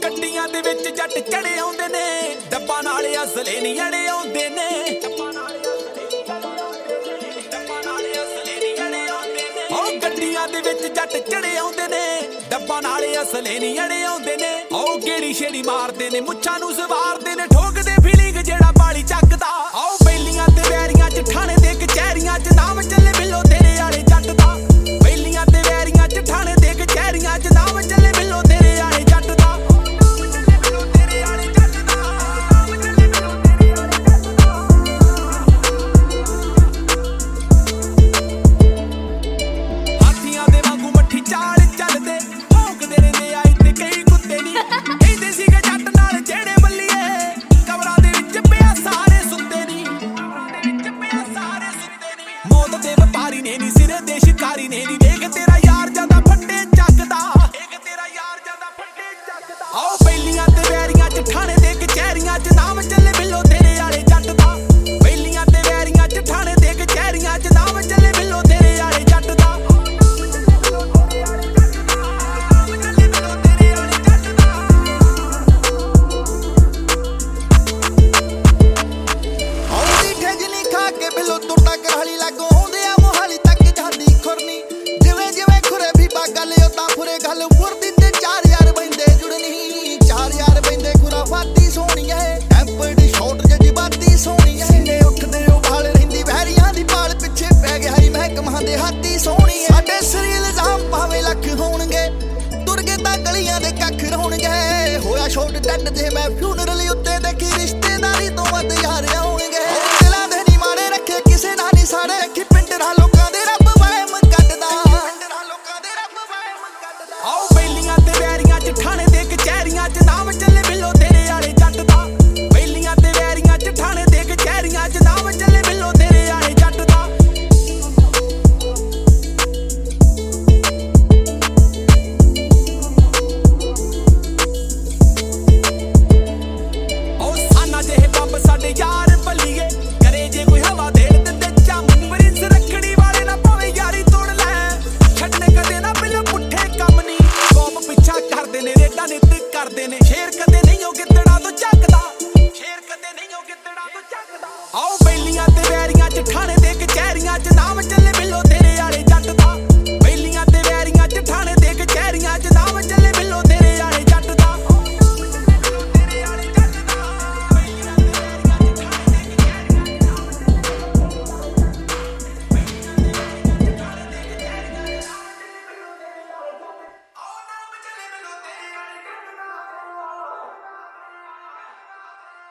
ਗੱਡੀਆਂ ਦੇ ਵਿੱਚ ਜੱਟ ਚੜੇ ਆਉਂਦੇ ਨੇ, ਡੱਬਾ ਨਾਲ ਅਸਲੇ ਨਹੀਂ ਅੜੇ ਆਉਂਦੇ ਨੇ। ਉਹ ਗੱਡੀਆਂ ਦੇ ਵਿੱਚ ਜੱਟ ਚੜੇ ਆਉਂਦੇ ਨੇ, ਡੱਬਾ ਨਾਲ ਅਸਲੇ ਨਹੀਂ ਅੜੇ ਆਉਂਦੇ ਨੇ। ਉਹ ਗੇੜੀ ਛੇੜੀ ਮਾਰਦੇ ਨੇ, ਮੁੱਛਾਂ ਨੂੰ ਸਵਾਰਦੇ ਨੇ, ਠੋਕਦੇ ਫੀਲਿੰਗ ਜਿਹੜਾ ਬਾਲੀ ਚੱਕਦਾ। ਆਓ ਬੇਲੀਆਂ ਤੇ ਵੈਰੀਆਂ ਚ ਠਾਣੇ ਦੇ ਕਚਹਿਰੀਆਂ ਚ ਨਾਮ ਚੱਲੇ ਬਿੱਲੋ ਤੇਰੇ ਵਾਲੇ ਜੱਟ ਦਾ। ਬੇਲੀਆਂ ਤੇ ਵੈਰੀਆਂ ਚ ਠਾਣੇ ਦੇ ਕਚਹਿਰੀਆਂ ਚ ਨਾਮ ਚੱਲੇ ਬਿੱਲੋ ਤੇਰੇ ਵਾਲੇ ਜੱਟ ਦਾ। ਹਾਥੀਆਂ ਦੇ ਵਾਂਗੂ ਮੱਠੀ ਚਾਲ ਚੱਲਦੇ, ਭੌਂਕਦੇ ਰਹਿੰਦੇ ਆ ਇੱਥੇ ਕਈ ਕੁੱਤੇ ਨੀ। ਕਹਿੰਦੇ ਸੀਗੇ ਜੱਟ ਨਾਲ ਜਿਹੜੇ ਬੱਲੀਏ, ਕਬਰਾਂ ਦੇ ਵਿੱਚ ਪਿਆ ਸਾਰੇ ਸੁੱਤੇ ਨੀ। ਮੌਤ ਦੇ ਵਪਾਰੀ ਨੇ ਨੀ, ਸਿਰੇ ਦੇ ਸ਼ਿਕਾਰੀ ਨੇ ਨੀ। ਦੇਖ ਤੇਰਾ ਯਾਰ ਜਾਂਦਾ ਫੱਟੇ ਚੱਕਦਾ, ਆਓ ਬੇਲੀਆਂ ਤੇ ਵੈਰੀਆਂ ਚ ਠਾਣੇ ਦੇ ਕਚਹਿਰੀਆਂ ਚ ਨਾਮ ਚੱਲੇ ਬਿੱਲੋ ਤੇਰੇ ਵਾਲੇ ਜੱਟ ਦਾ। ਬੇਲੀਆਂ ਤੇ ਵੈਰੀਆਂ ਚ ਠਾਣੇ ਦੇ ਕਚਹਿਰੀਆਂ ਚ ਨਾਮ ਚੱਲੇ ਬਿੱਲੋ ਤੇਰੇ ਵਾਲੇ ਜੱਟ ਦਾ। ਆਉਂਦੀ ਠੇਜਨੀ ਖਾ ਕੇ ਬਿੱਲੋ ਤੁਰਦਾ ਕਰਹਾਲੀ ਲਾਗੋਂ ਆਉਂਦੇ ਆ ਮੋਹਾਲੀ ਤੱਕ ਜਾਂਦੀ ਖੁਰਨੀ। ਜਿਵੇਂ ਜਿਵੇਂ ਖੁਰੇ ਵੀ ਗੱਲ ਉਦਾਂ ਫੁਰੇ ਗੱਲ ਮੁਰਦੀ ਤੇ 4 ਯਾਰ ਬੈਂਦੇ ਜੁੜਨੀ। 4 ਯਾਰ ਬੈਂਦੇ ਖੁਰਾਫਾਤੀ ਸੋਹਣੀਏ, ਟੈਂਪਰ ਦੀ ਸ਼ਾਟ ਜਜ਼ਬਾਤੀ ਸੋਹਣੀਏ। ਸੀਨੇ ਉੱਠਦੇ ਉਬਾਲ ਰਹਿੰਦੀ ਵਹਿਰੀਆਂ ਦੀ ਪਾਲ ਪਿੱਛੇ ਪੈ ਗਿਆ ਹੀ ਮਹਿਕਮਾਂ ਦੇ ਹਾਥੀ ਸੋਹਣੀਏ। ਸਾਡੇ ਸਿਰ ਇਲਜ਼ਾਮ ਭਾਵੇਂ ਲੱਖ ਹੋਣਗੇ, ਤੁਰ ਗਏ ਤਾਂ ਗਲੀਆਂ ਦੇ ਕੱਖ ਰੋਣਗੇ। ਹੋਇਆ ਸ਼ੋਟ ਡੱਡ ਜੇ ਮੈਂ ਫਿਊਨਰਲ ਉੱਤੇ ਦੇਖੀ ਰਿਸ਼ਤੇਦਾਰੀ ਤੋਂ ਵੱਧ ਯਾਰ ਆਉਣਗੇ।